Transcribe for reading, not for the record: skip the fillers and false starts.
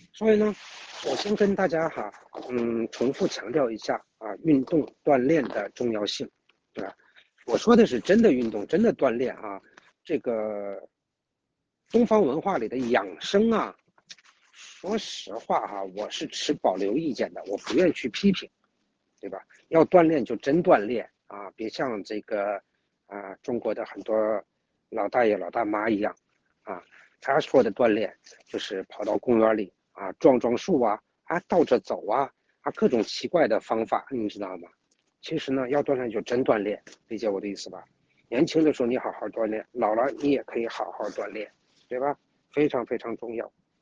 所以呢，我先跟大家重复强调一下运动锻炼的重要性，对吧？我说的是真的运动，真的锻炼啊。这个东方文化里的养生啊，说实话我是持保留意见的，我不愿去批评，对吧？要锻炼就真锻炼啊，别像这个中国的很多老大爷老大妈一样啊，他说的锻炼就是跑到公园里撞撞树倒着走各种奇怪的方法，你知道吗？其实呢，要锻炼就真锻炼，理解我的意思吧？年轻的时候你好好锻炼，老了你也可以好好锻炼，对吧？非常非常重要。